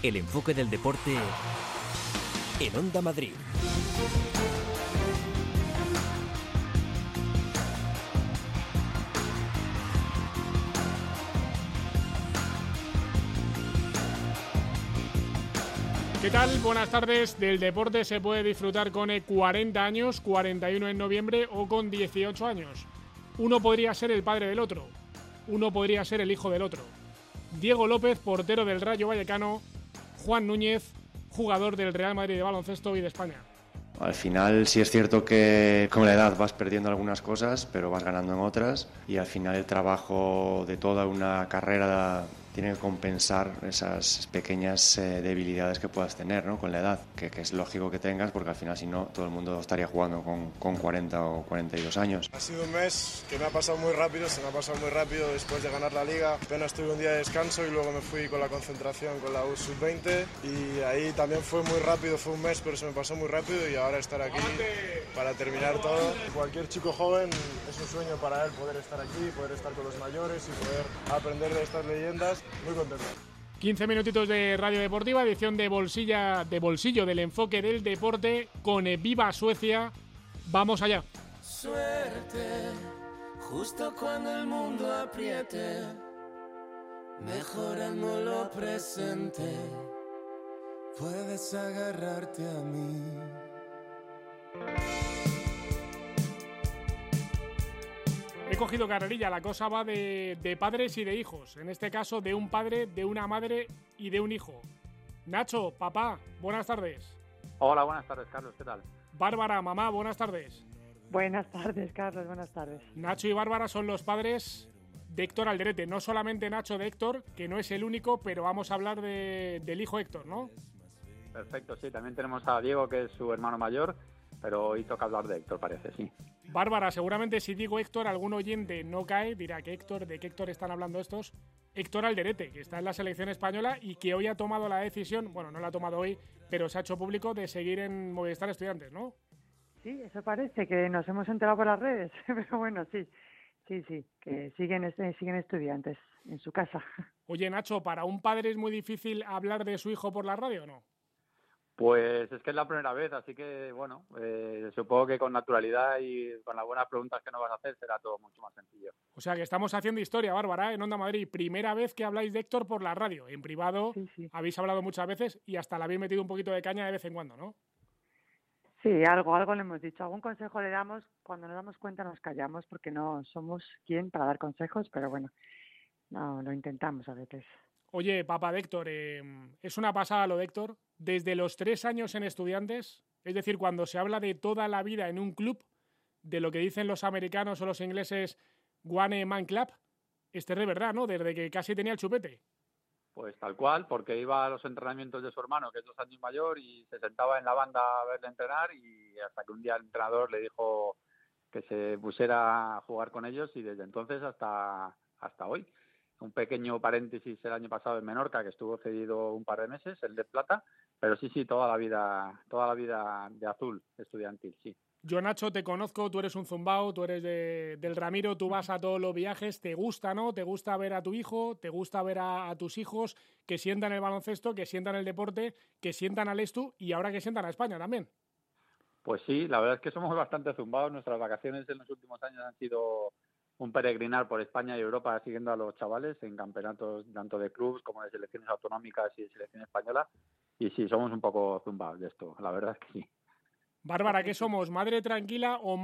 El enfoque del deporte en Onda Madrid. ¿Qué tal? Buenas tardes. Del deporte se puede disfrutar con 40 años, 41 en noviembre o con 18 años. Uno podría ser el padre del otro, uno podría ser el hijo del otro. Diego López, portero del Rayo Vallecano, Juan Núñez, jugador del Real Madrid de baloncesto y de España. Al final sí es cierto que con la edad vas perdiendo algunas cosas, pero vas ganando en otras, y al final el trabajo de toda una carrera tiene que compensar esas pequeñas debilidades que puedas tener, ¿no?, con la edad, que es lógico que tengas, porque al final si no todo el mundo estaría jugando con 40 o 42 años. Ha sido un mes que me ha pasado muy rápido, se me ha pasado muy rápido después de ganar la Liga. Apenas tuve un día de descanso y luego me fui con la concentración con la U-Sub-20 y ahí también fue muy rápido, fue un mes pero se me pasó muy rápido, y ahora estar aquí para terminar todo. Cualquier chico joven es un sueño para él poder estar aquí, poder estar con los mayores y poder aprender de estas leyendas. Muy contento. 15 minutitos de Radio Deportiva, edición de bolsillo del enfoque del deporte con Viva Suecia. Vamos allá. Suerte, justo cuando el mundo apriete, mejorando lo presente, puedes agarrarte a mí. He cogido carrerilla, la cosa va de padres y de hijos. En este caso, de un padre, de una madre y de un hijo. Nacho, papá, buenas tardes. Hola, buenas tardes, Carlos, ¿qué tal? Bárbara, mamá, buenas tardes. Buenas tardes, Carlos, buenas tardes. Nacho y Bárbara son los padres de Héctor Alderete. No solamente Nacho de Héctor, que no es el único, pero vamos a hablar del hijo Héctor, ¿no? Perfecto, sí, también tenemos a Diego, que es su hermano mayor, pero hoy toca hablar de Héctor, parece, sí. Bárbara, seguramente si digo Héctor, algún oyente no cae, dirá que Héctor, ¿de qué Héctor están hablando estos? Héctor Alderete, que está en la selección española y que hoy ha tomado la decisión, bueno, no la ha tomado hoy, pero se ha hecho público de seguir en Movistar Estudiantes, ¿no? Sí, eso parece, que nos hemos enterado por las redes, pero bueno, sí, que siguen Estudiantes en su casa. Oye, Nacho, ¿para un padre es muy difícil hablar de su hijo por la radio o no? Pues es que es la primera vez, así que bueno, supongo que con naturalidad y con las buenas preguntas que nos vas a hacer será todo mucho más sencillo. O sea que estamos haciendo historia, Bárbara, en Onda Madrid. Primera vez que habláis de Héctor por la radio. En privado sí. Habéis hablado muchas veces y hasta le habéis metido un poquito de caña de vez en cuando, ¿no? Sí, algo le hemos dicho. Algún consejo le damos, cuando nos damos cuenta nos callamos porque no somos quien para dar consejos, pero bueno, no, lo intentamos a veces. Oye, papá de Héctor, es una pasada lo de Héctor. Desde los 3 años en Estudiantes, es decir, cuando se habla de toda la vida en un club, de lo que dicen los americanos o los ingleses One Man Club, es de verdad, ¿no? Desde que casi tenía el chupete. Pues tal cual, porque iba a los entrenamientos de su hermano, que es 2 años mayor, y se sentaba en la banda a verle entrenar, y hasta que un día el entrenador le dijo que se pusiera a jugar con ellos, y desde entonces hasta hoy. Un pequeño paréntesis el año pasado en Menorca, que estuvo cedido un par de meses, el de plata, pero sí, toda la vida de azul estudiantil, sí. Yo, Nacho, te conozco, tú eres un zumbao, tú eres del Ramiro, tú vas a todos los viajes, te gusta, ¿no? Te gusta ver a tu hijo, te gusta ver a tus hijos que sientan el baloncesto, que sientan el deporte, que sientan al Estu y ahora que sientan a España también. Pues sí, la verdad es que somos bastante zumbados. Nuestras vacaciones en los últimos años han sido un peregrinar por España y Europa siguiendo a los chavales en campeonatos tanto de clubs como de selecciones autonómicas y de selección española. Y sí, somos un poco zumbados de esto, la verdad es que sí. Bárbara, ¿qué somos? ¿Madre tranquila o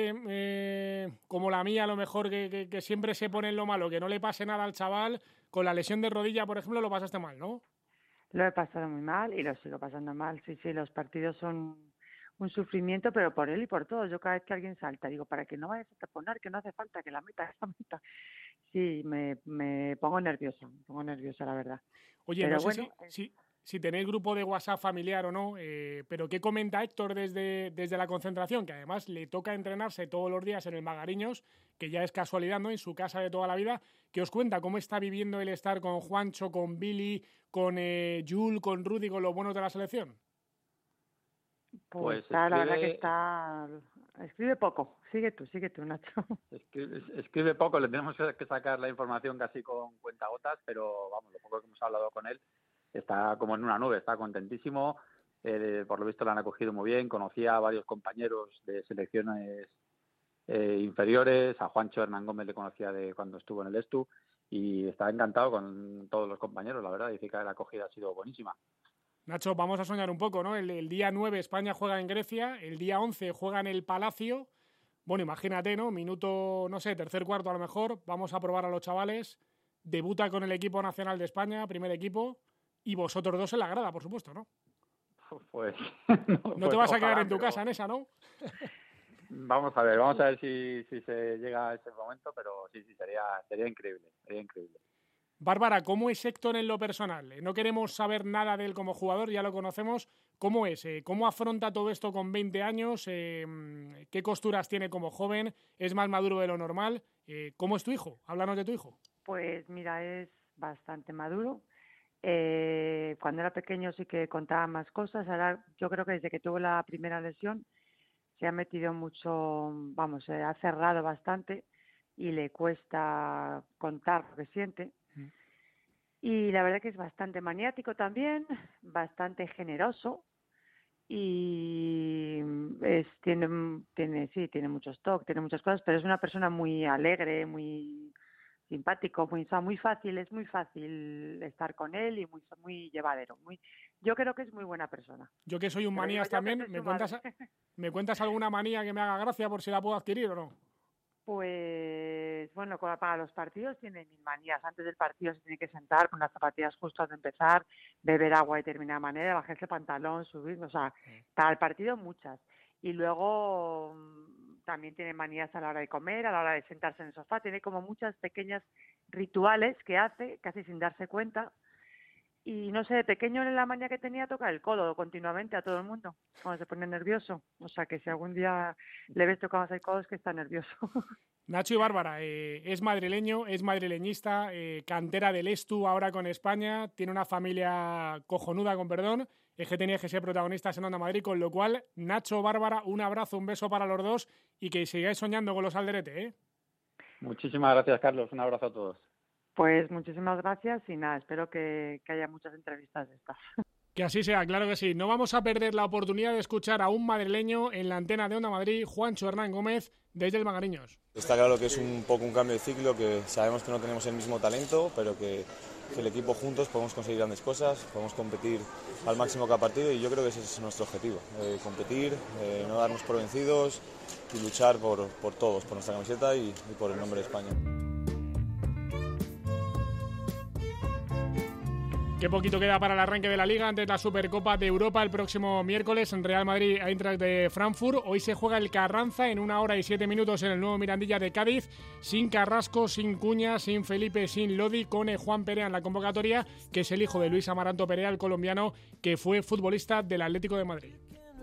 madre como la mía, a lo mejor, que siempre se pone en lo malo, que no le pase nada al chaval? Con la lesión de rodilla, por ejemplo, lo pasaste mal, ¿no? Lo he pasado muy mal y lo sigo pasando mal. Sí, los partidos son un sufrimiento, pero por él y por todos. Yo cada vez que alguien salta, digo, para que no vayas a taponar, que no hace falta, que la meta. Sí, me pongo nerviosa, la verdad. Oye, pero no sé bueno, si tenéis grupo de WhatsApp familiar o no, pero ¿qué comenta Héctor desde la concentración? Que además le toca entrenarse todos los días en el Magariños, que ya es casualidad, ¿no? En su casa de toda la vida. ¿Qué os cuenta? ¿Cómo está viviendo el estar con Juancho, con Billy, con Jul, con Rudy, con los buenos de la selección? Pues está, la verdad que está... Escribe poco. Sigue tú, Nacho. Escribe poco, le tenemos que sacar la información casi con cuentagotas, pero vamos, lo poco que hemos hablado con él, está como en una nube, está contentísimo. Por lo visto le han acogido muy bien. Conocía a varios compañeros de selecciones inferiores. A Juancho Hernán Gómez le conocía de cuando estuvo en el Estu y está encantado con todos los compañeros, la verdad. Dice que la acogida ha sido buenísima. Nacho, vamos a soñar un poco, ¿no? El día 9 España juega en Grecia, el día 11 juega en el Palacio. Bueno, imagínate, ¿no? Minuto, no sé, tercer, cuarto a lo mejor. Vamos a probar a los chavales. Debuta con el equipo nacional de España, primer equipo. Y vosotros dos en la grada, por supuesto, ¿no? Pues no te vas a quedar en tu casa en esa, ¿no? Vamos a ver si se llega a ese momento, pero sí, sería increíble, Bárbara, ¿cómo es Héctor en lo personal? No queremos saber nada de él como jugador, ya lo conocemos. ¿Cómo es? ¿Cómo afronta todo esto con 20 años? ¿Qué costuras tiene como joven? ¿Es más maduro de lo normal? ¿Cómo es tu hijo? Háblanos de tu hijo. Pues mira, es bastante maduro. Cuando era pequeño sí que contaba más cosas. Ahora yo creo que desde que tuvo la primera lesión se ha metido mucho, se ha cerrado bastante y le cuesta contar lo que siente. Y la verdad que es bastante maniático también, bastante generoso y tiene muchos toques, tiene muchas cosas, pero es una persona muy alegre, muy simpático, muy fácil, es muy fácil estar con él y muy llevadero. Yo creo que es muy buena persona. Yo que soy un manías también, ¿me cuentas alguna manía que me haga gracia por si la puedo adquirir o no? Pues bueno, para los partidos tiene 1000 manías. Antes del partido se tiene que sentar con las zapatillas justo antes de empezar, beber agua de determinada manera, bajarse el pantalón, subir, para el partido muchas. Y luego también tiene manías a la hora de comer, a la hora de sentarse en el sofá, tiene como muchas pequeñas rituales que hace, casi sin darse cuenta. Y no sé, de pequeño en la manía que tenía tocar el codo continuamente a todo el mundo cuando se pone nervioso. O sea que si algún día le ves tocando el codo es que está nervioso. Nacho y Bárbara, es madrileño, es madrileñista, cantera del Estu ahora con España, tiene una familia cojonuda, con perdón, es que tenía que ser protagonistas en Onda Madrid, con lo cual, Nacho, Bárbara, un abrazo, un beso para los dos y que sigáis soñando con los Alderete, ¿eh? Muchísimas gracias, Carlos, un abrazo a todos. Pues muchísimas gracias y nada, espero que haya muchas entrevistas de estas. Que así sea, claro que sí. No vamos a perder la oportunidad de escuchar a un madrileño en la antena de Onda Madrid, Juancho Hernán Gómez, desde el Magariños. Está claro que es un poco un cambio de ciclo, que sabemos que no tenemos el mismo talento, pero que el equipo juntos podemos conseguir grandes cosas, podemos competir al máximo cada partido y yo creo que ese es nuestro objetivo, competir, no darnos por vencidos y luchar por todos, por nuestra camiseta y por el nombre de España. Qué poquito queda para el arranque de la Liga antes de la Supercopa de Europa el próximo miércoles en Real Madrid Eintracht de Frankfurt. Hoy se juega el Carranza en 1 hora y 7 minutos en el nuevo Mirandilla de Cádiz, sin Carrasco, sin Cuña, sin Felipe, sin Lodi, con Juan Perea en la convocatoria, que es el hijo de Luis Amaranto Perea, el colombiano que fue futbolista del Atlético de Madrid.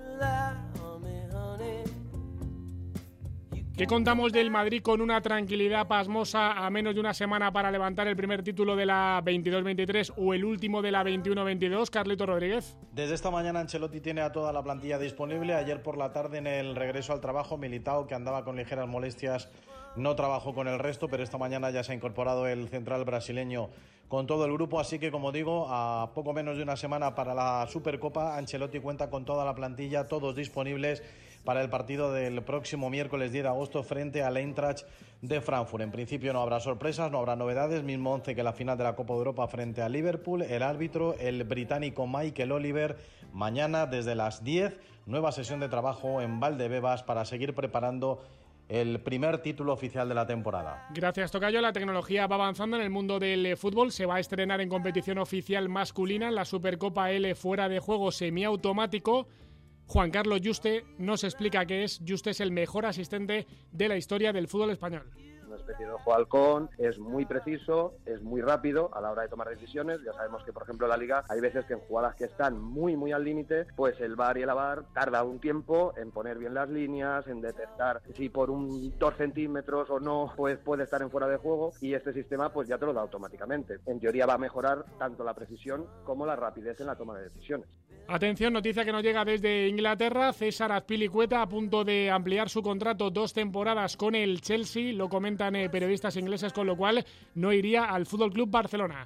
¿Qué contamos del Madrid con una tranquilidad pasmosa a menos de una semana para levantar el primer título de la 22-23 o el último de la 21-22, Carlito Rodríguez? Desde esta mañana Ancelotti tiene a toda la plantilla disponible. Ayer por la tarde en el regreso al trabajo, Militao, que andaba con ligeras molestias, no trabajó con el resto, pero esta mañana ya se ha incorporado el central brasileño con todo el grupo, así que como digo, a poco menos de una semana para la Supercopa, Ancelotti cuenta con toda la plantilla, todos disponibles para el partido del próximo miércoles 10 de agosto frente al Eintracht de Frankfurt. En principio no habrá sorpresas, no habrá novedades, mismo 11 que la final de la Copa de Europa frente a Liverpool. El árbitro, el británico Michael Oliver. Mañana desde las 10, nueva sesión de trabajo en Valdebebas para seguir preparando el primer título oficial de la temporada. Gracias, tocayo. La tecnología va avanzando en el mundo del fútbol. Se va a estrenar en competición oficial masculina en la Supercopa L fuera de juego semiautomático. Juan Carlos Juste nos explica qué es. Juste es el mejor asistente de la historia del fútbol español. Una especie de ojo de halcón, es muy preciso, es muy rápido a la hora de tomar decisiones. Ya sabemos que, por ejemplo, en la Liga hay veces que en jugadas que están muy al límite, pues el VAR y el AVAR tarda un tiempo en poner bien las líneas, en detectar si por 2 centímetros o no pues puede estar en fuera de juego, y este sistema pues ya te lo da automáticamente. En teoría va a mejorar tanto la precisión como la rapidez en la toma de decisiones. Atención, noticia que nos llega desde Inglaterra. César Azpilicueta a punto de ampliar su contrato 2 temporadas con el Chelsea, lo comentan periodistas ingleses, con lo cual no iría al FC Barcelona.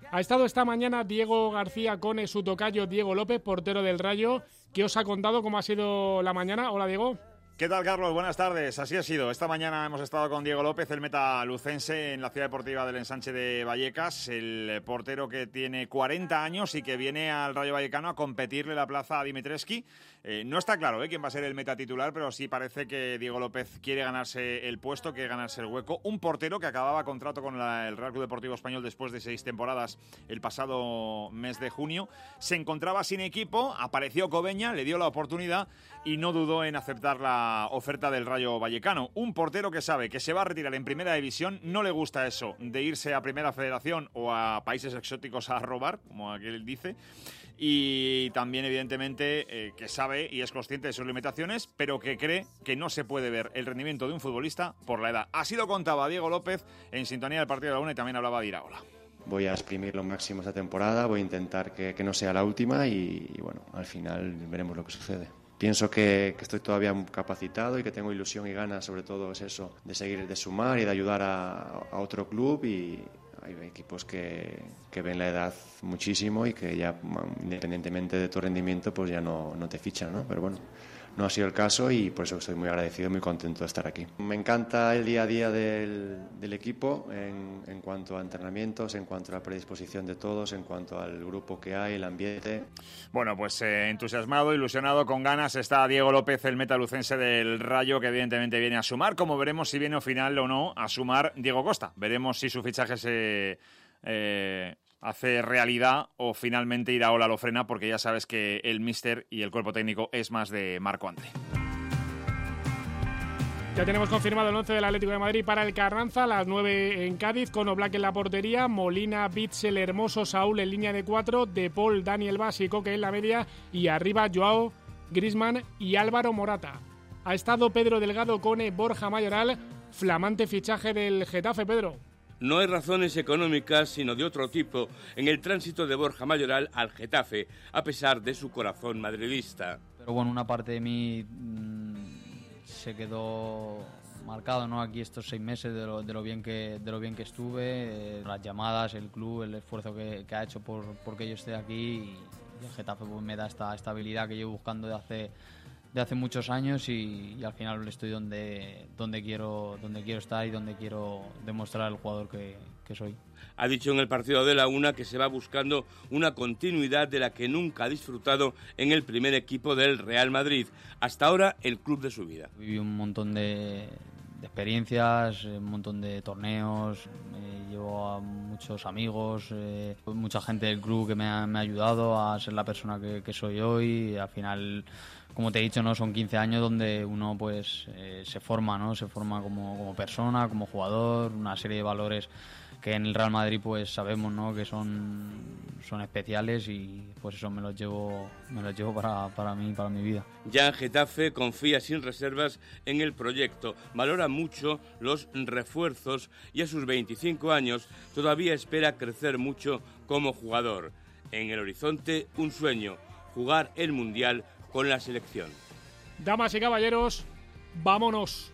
Ha estado esta mañana Diego García con su tocayo Diego López, portero del Rayo. ¿Qué os ha contado? ¿Cómo ha sido la mañana? Hola, Diego. ¿Qué tal, Carlos? Buenas tardes. Así ha sido. Esta mañana hemos estado con Diego López, el meta lucense, en la Ciudad Deportiva del Ensanche de Vallecas, el portero que tiene 40 años y que viene al Rayo Vallecano a competirle la plaza a Dimitrescu. No está claro quién va a ser el meta titular, pero sí parece que Diego López quiere ganarse el puesto, quiere ganarse el hueco. Un portero que acababa contrato con el Real Club Deportivo Español después de 6 temporadas el pasado mes de junio. Se encontraba sin equipo, apareció Cobeña, le dio la oportunidad y no dudó en aceptar la oferta del Rayo Vallecano. Un portero que sabe que se va a retirar en Primera División, no le gusta eso de irse a Primera Federación o a países exóticos a robar, como aquel dice, y también evidentemente que sabe y es consciente de sus limitaciones, pero que cree que no se puede ver el rendimiento de un futbolista por la edad. Así lo contaba Diego López en sintonía del partido de la Una y también hablaba de Iraola. Voy a exprimir lo máximo esta temporada, voy a intentar que no sea la última y bueno, al final veremos lo que sucede. Pienso que estoy todavía capacitado y que tengo ilusión y ganas, sobre todo es eso, de seguir, de sumar y de ayudar a otro club, y hay equipos que ven la edad muchísimo y que ya, independientemente de tu rendimiento, pues ya no te fichan, ¿no? Pero bueno, no ha sido el caso y por eso estoy muy agradecido y muy contento de estar aquí. Me encanta el día a día del equipo en cuanto a entrenamientos, en cuanto a la predisposición de todos, en cuanto al grupo que hay, el ambiente. Bueno, pues entusiasmado, ilusionado, con ganas está Diego López, el metalucense del Rayo, que evidentemente viene a sumar, como veremos si viene al final o no a sumar Diego Costa. Veremos si su fichaje se hace realidad o finalmente Iraola lo frena, porque ya sabes que el míster y el cuerpo técnico es más de Marco André. Ya tenemos confirmado el 11 del Atlético de Madrid para el Carranza, a las 9 en Cádiz, con Oblak en la portería, Molina, Bitzel, Hermoso, Saúl en línea de 4, De Paul, Daniel Vaz y Coque en la media, y arriba Joao, Griezmann y Álvaro Morata. Ha estado Pedro Delgado con Borja Mayoral, flamante fichaje del Getafe. Pedro. No hay razones económicas, sino de otro tipo, en el tránsito de Borja Mayoral al Getafe, a pesar de su corazón madridista. Pero bueno, una parte de mí se quedó marcado, ¿no? Aquí estos 6 meses de lo bien que estuve, las llamadas, el club, el esfuerzo que ha hecho por que yo esté aquí, y el Getafe pues me da esta estabilidad que llevo buscando de hace muchos años, y al final estoy donde quiero estar y donde quiero demostrar al jugador que soy. Ha dicho en el partido de la Una que se va buscando una continuidad de la que nunca ha disfrutado en el primer equipo del Real Madrid, hasta ahora el club de su vida. Viví un montón de experiencias, un montón de torneos, llevo a muchos amigos, mucha gente del club que me ha ayudado a ser la persona que soy hoy, y al final, como te he dicho, ¿no? Son 15 años donde uno pues se forma, ¿no? Se forma como persona, como jugador, una serie de valores que en el Real Madrid pues sabemos, ¿no? Que son especiales, y pues eso me los llevo para mí, para mi vida. Ya en Getafe confía sin reservas en el proyecto, valora mucho los refuerzos y a sus 25 años todavía espera crecer mucho como jugador. En el horizonte un sueño, jugar el Mundial con la selección. Damas y caballeros, vámonos.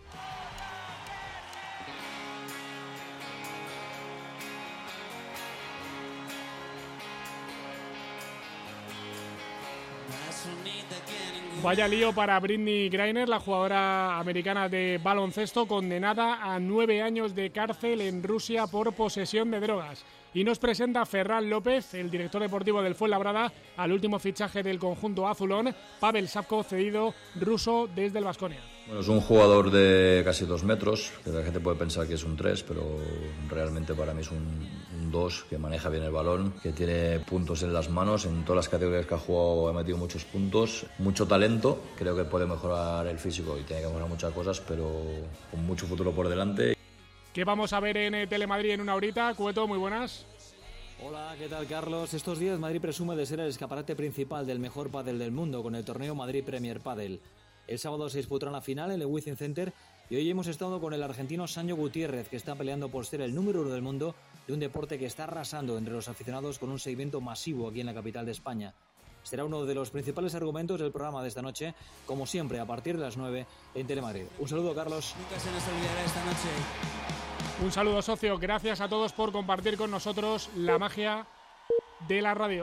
Vaya lío para Brittney Griner, la jugadora americana de baloncesto, condenada a 9 años de cárcel en Rusia por posesión de drogas. Y nos presenta Ferran López, el director deportivo del Fuenlabrada, al último fichaje del conjunto azulón, Pavel Savko, cedido ruso desde el Baskonia. Bueno, es un jugador de casi 2 metros, que la gente puede pensar que es un 3, pero realmente para mí es un 2, que maneja bien el balón, que tiene puntos en las manos, en todas las categorías que ha jugado ha metido muchos puntos, mucho talento, creo que puede mejorar el físico y tiene que mejorar muchas cosas, pero con mucho futuro por delante. ¿Qué vamos a ver en Telemadrid en una horita? Cueto, muy buenas. Hola, ¿qué tal, Carlos? Estos días Madrid presume de ser el escaparate principal del mejor pádel del mundo con el torneo Madrid Premier Padel. El sábado se disputará la final en el Wizzing Center y hoy hemos estado con el argentino Sancho Gutiérrez, que está peleando por ser el número 1 del mundo de un deporte que está arrasando entre los aficionados con un seguimiento masivo aquí en la capital de España. Será uno de los principales argumentos del programa de esta noche, como siempre, a partir de las 9 en Telemadrid. Un saludo, Carlos. Nunca se nos olvidará esta noche. Un saludo, socio. Gracias a todos por compartir con nosotros la magia de la radio.